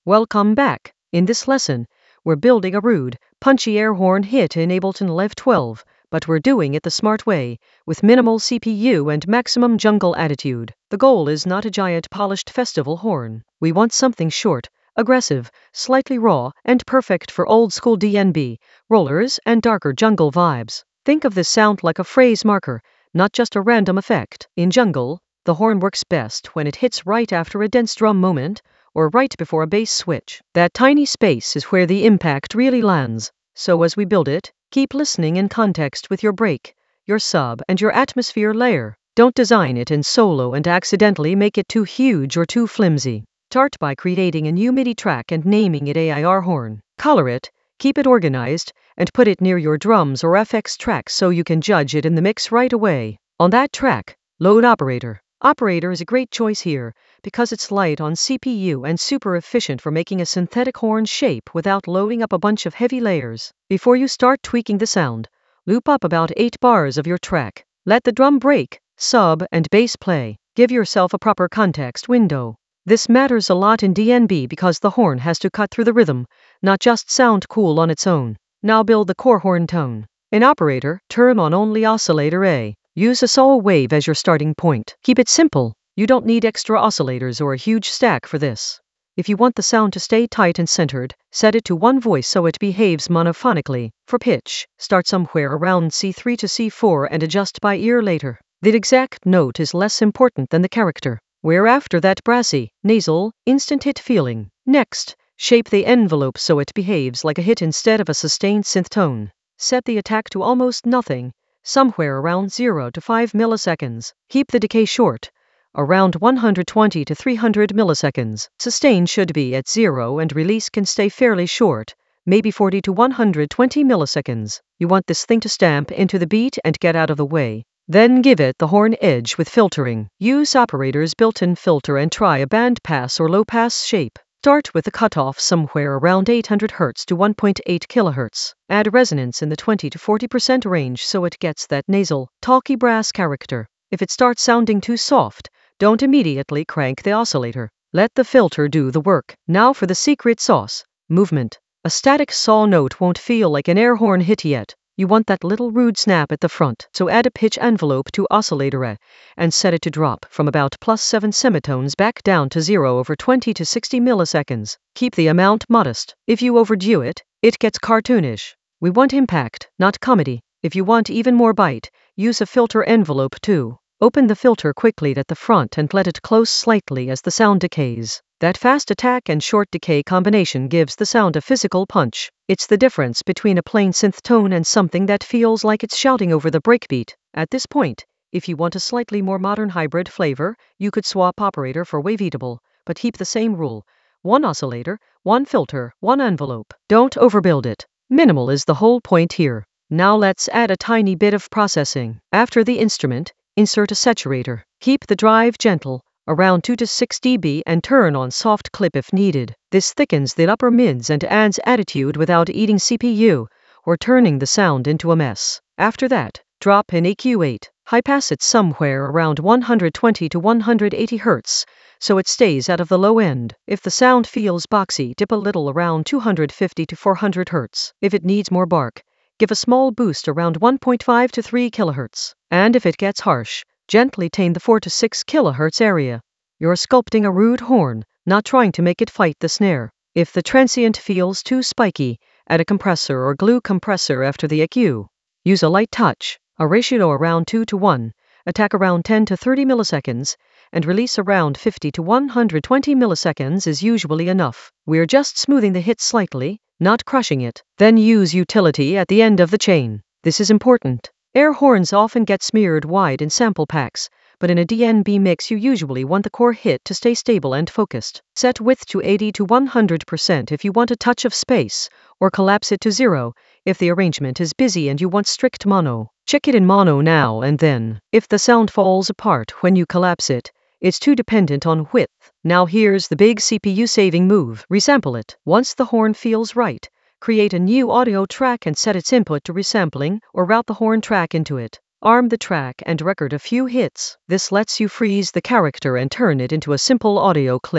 Welcome back. In this lesson, we're building a rude, punchy air horn hit in Ableton Live 12, but we're doing it the smart way, with minimal CPU and maximum jungle attitude. The goal is not a giant polished festival horn. We want something short, aggressive, slightly raw, and perfect for old-school DnB, rollers, and darker jungle vibes. Think of this sound like a phrase marker, not just a random effect. In jungle, the horn works best when it hits right after a dense drum moment, or right before a bass switch. That tiny space is where the impact really lands. So as we build it, keep listening in context with your break, your sub, and your atmosphere layer. Don't design it in solo and accidentally make it too huge or too flimsy. Start by creating a new MIDI track and naming it AIR horn. Color it, keep it organized, and put it near your drums or FX tracks so you can judge it in the mix right away. On that track, load Operator. Operator is a great choice here, because it's light on CPU and super efficient for making a synthetic horn shape without loading up a bunch of heavy layers. Before you start tweaking the sound, loop up about 8 bars of your track. Let the drum break, sub, and bass play. Give yourself a proper context window. This matters a lot in DnB because the horn has to cut through the rhythm, not just sound cool on its own. Now build the core horn tone. In Operator, turn on only oscillator A. Use a saw wave as your starting point. Keep it simple. You don't need extra oscillators or a huge stack for this. If you want the sound to stay tight and centered, set it to one voice so it behaves monophonically. For pitch, start somewhere around C3 to C4 and adjust by ear later. The exact note is less important than the character. We're after that brassy, nasal, instant hit feeling. Next, shape the envelope so it behaves like a hit instead of a sustained synth tone. Set the attack to almost nothing, somewhere around 0 to 5 milliseconds. Keep the decay short, around 120 to 300 milliseconds. Sustain should be at 0 and release can stay fairly short, maybe 40 to 120 milliseconds. You want this thing to stamp into the beat and get out of the way. Then give it the horn edge with filtering. Use Operator's built-in filter and try a bandpass or low-pass shape. Start with the cutoff somewhere around 800 Hz to 1.8 kHz. Add resonance in the 20 to 40% range so it gets that nasal, talky brass character. If it starts sounding too soft, don't immediately crank the oscillator. Let the filter do the work. Now for the secret sauce, movement. A static saw note won't feel like an air horn hit yet. You want that little rude snap at the front, so add a pitch envelope to oscillator A and set it to drop from about +7 semitones back down to 0 over 20 to 60 milliseconds. Keep the amount modest. If you overdo it, it gets cartoonish. We want impact, not comedy. If you want even more bite, use a filter envelope too. Open the filter quickly at the front and let it close slightly as the sound decays. That fast attack and short decay combination gives the sound a physical punch. It's the difference between a plain synth tone and something that feels like it's shouting over the breakbeat. At this point, if you want a slightly more modern hybrid flavor, you could swap Operator for Waveatable, but keep the same rule. One oscillator, one filter, one envelope. Don't overbuild it. Minimal is the whole point here. Now let's add a tiny bit of processing. After the instrument, insert a saturator. Keep the drive gentle, around 2 to 6 dB, and turn on soft clip if needed. This thickens the upper mids and adds attitude without eating CPU or turning the sound into a mess. After that, drop in EQ8. High pass it somewhere around 120 to 180 Hz, so it stays out of the low end. If the sound feels boxy, dip a little around 250 to 400 Hz. If it needs more bark, give a small boost around 1.5 to 3 kHz. And if it gets harsh, gently tame the 4 to 6 kHz area. You're sculpting a rude horn, not trying to make it fight the snare. If the transient feels too spiky, add a compressor or glue compressor after the EQ. Use a light touch, a ratio around 2 to 1, attack around 10 to 30 milliseconds, and release around 50 to 120 milliseconds is usually enough. We're just smoothing the hit slightly, not crushing it. Then use utility at the end of the chain. This is important. Air horns often get smeared wide in sample packs, but in a DnB mix you usually want the core hit to stay stable and focused. Set width to 80 to 100% if you want a touch of space, or collapse it to 0 if the arrangement is busy and you want strict mono. Check it in mono now and then. If the sound falls apart when you collapse it, it's too dependent on width. Now here's the big CPU saving move. Resample it. Once the horn feels right, create a new audio track and set its input to resampling or route the horn track into it. Arm the track and record a few hits. This lets you freeze the character and turn it into a simple audio clip.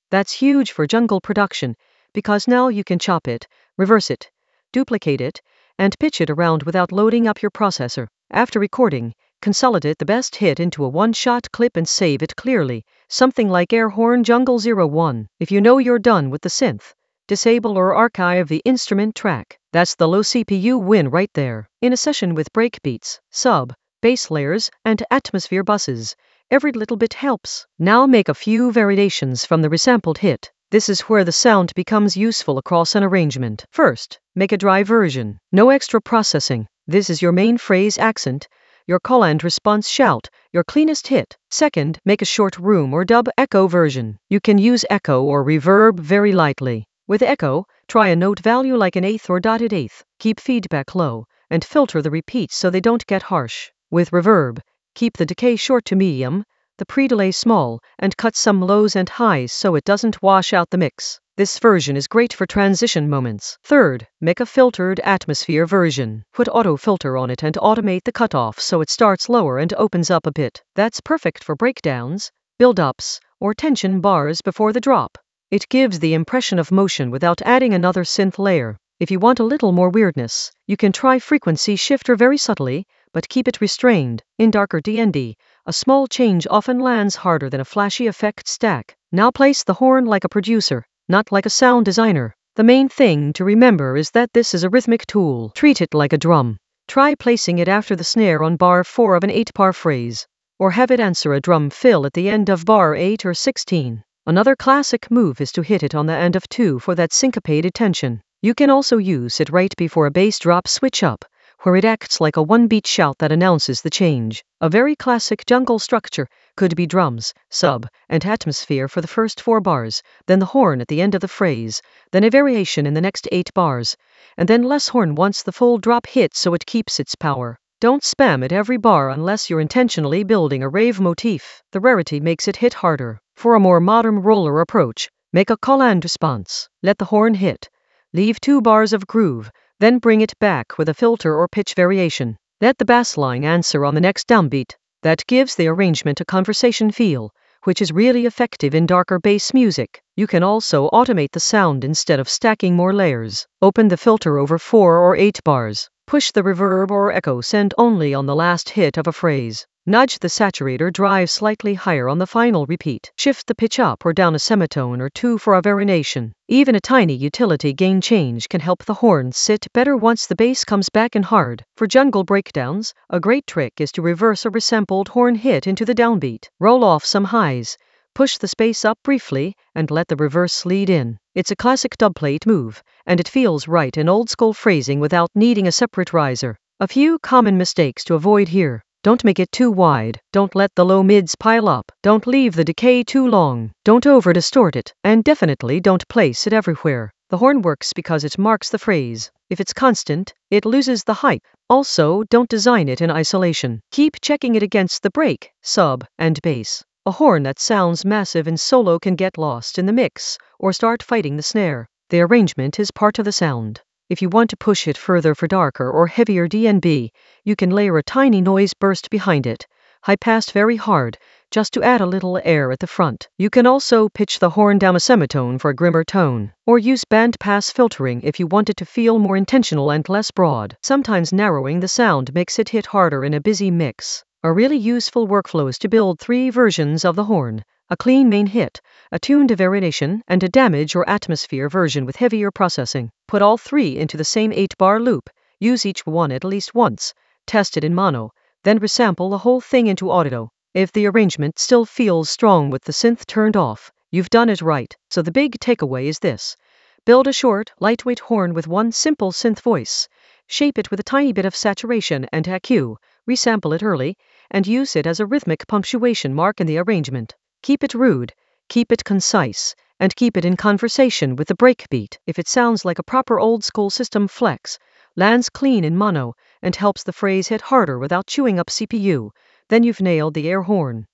That's huge for jungle production, because now you can chop it, reverse it, duplicate it, and pitch it around without loading up your processor. After recording, consolidate the best hit into a one-shot clip and save it clearly, something like Air Horn Jungle 01. If you know you're done with the synth, disable or archive the instrument track. That's the low CPU win right there. In a session with breakbeats, sub, bass layers, and atmosphere buses, every little bit helps. Now make a few variations from the resampled hit. This is where the sound becomes useful across an arrangement. First, make a dry version. No extra processing. This is your main phrase accent, your call and response shout, your cleanest hit. Second, make a short room or dub echo version. You can use echo or reverb very lightly. With echo, try a note value like an eighth or dotted eighth. Keep feedback low, and filter the repeats so they don't get harsh. With reverb, keep the decay short to medium, the pre-delay small, and cut some lows and highs so it doesn't wash out the mix. This version is great for transition moments. Third, make a filtered atmosphere version. Put auto filter on it and automate the cutoff so it starts lower and opens up a bit. That's perfect for breakdowns, build-ups, or tension bars before the drop. It gives the impression of motion without adding another synth layer. If you want a little more weirdness, you can try frequency shifter very subtly, but keep it restrained. In darker D&D, a small change often lands harder than a flashy effect stack. Now place the horn like a producer, not like a sound designer. The main thing to remember is that this is a rhythmic tool. Treat it like a drum. Try placing it after the snare on bar 4 of an 8-bar phrase, or have it answer a drum fill at the end of bar 8 or 16. Another classic move is to hit it on the end of 2 for that syncopated tension. You can also use it right before a bass drop switch up, where it acts like a one-beat shout that announces the change. A very classic jungle structure could be drums, sub, and atmosphere for the first 4 bars, then the horn at the end of the phrase, then a variation in the next 8 bars, and then less horn once the full drop hits so it keeps its power. Don't spam it every bar unless you're intentionally building a rave motif. The rarity makes it hit harder. For a more modern roller approach, make a call and response. Let the horn hit. Leave 2 bars of groove, then bring it back with a filter or pitch variation. Let the bass line answer on the next downbeat. That gives the arrangement a conversation feel, which is really effective in darker bass music. You can also automate the sound instead of stacking more layers. Open the filter over 4 or 8 bars. Push the reverb or echo send only on the last hit of a phrase. Nudge the saturator drive slightly higher on the final repeat. Shift the pitch up or down a semitone or 2 for a variation. Even a tiny utility gain change can help the horn sit better once the bass comes back in hard. For jungle breakdowns, a great trick is to reverse a resampled horn hit into the downbeat. Roll off some highs. Push the space up briefly, and let the reverse lead in. It's a classic dubplate move, and it feels right in old-school phrasing without needing a separate riser. A few common mistakes to avoid here. Don't make it too wide. Don't let the low mids pile up. Don't leave the decay too long. Don't over-distort it. And definitely don't place it everywhere. The horn works because it marks the phrase. If it's constant, it loses the hype. Also, don't design it in isolation. Keep checking it against the break, sub, and bass. A horn that sounds massive in solo can get lost in the mix, or start fighting the snare. The arrangement is part of the sound. If you want to push it further for darker or heavier D&B, you can layer a tiny noise burst behind it, high-passed very hard, just to add a little air at the front. You can also pitch the horn down a semitone for a grimmer tone, or use bandpass filtering if you want it to feel more intentional and less broad. Sometimes narrowing the sound makes it hit harder in a busy mix. A really useful workflow is to build 3 versions of the horn: a clean main hit, a tuned variation, and a damage or atmosphere version with heavier processing. Put all 3 into the same 8-bar loop, use each one at least once, test it in mono, then resample the whole thing into audio. If the arrangement still feels strong with the synth turned off, you've done it right. So the big takeaway is this: build a short, lightweight horn with one simple synth voice, shape it with a tiny bit of saturation and EQ, resample it early, and use it as a rhythmic punctuation mark in the arrangement. Keep it rude, keep it concise, and keep it in conversation with the breakbeat. If it sounds like a proper old-school system flex, lands clean in mono, and helps the phrase hit harder without chewing up CPU, then you've nailed the air horn.